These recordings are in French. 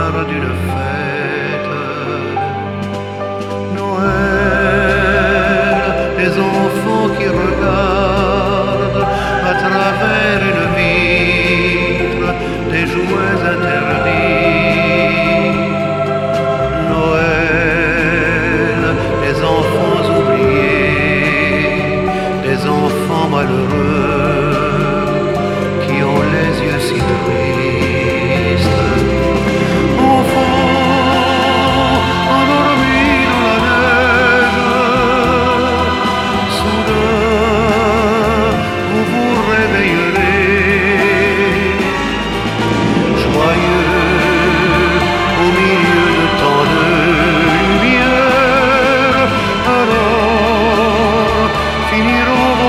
soir d'une fête. Noël, les enfants qui regardent à travers une vitre des jouets interdits. Noël, les enfants oubliés, des enfants malheureux qui ont les yeux si tristes. Enfants endormis dans la neige, soudain vous vous réveillerez, joyeux au milieu de tant de lumière. Alors finiront vos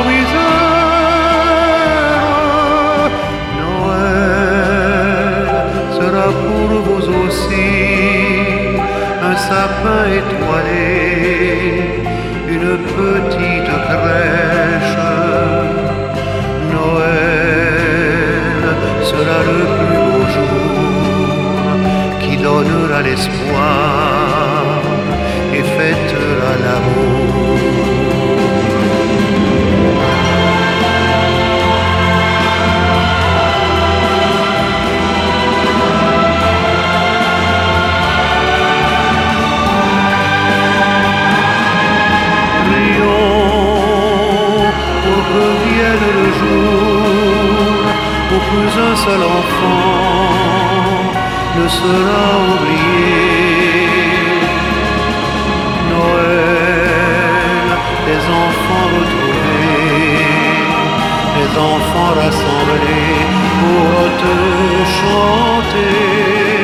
misères. Noël sera pour vous aussi un sapin étoilé, une petite crèche. Noël sera le plus beau jour qui donnera l'espoir et fêtera l'amour. Vienne le jour où plus un seul enfant ne sera oublié. Noël, les enfants retrouvés, les enfants rassemblés pour te chanter.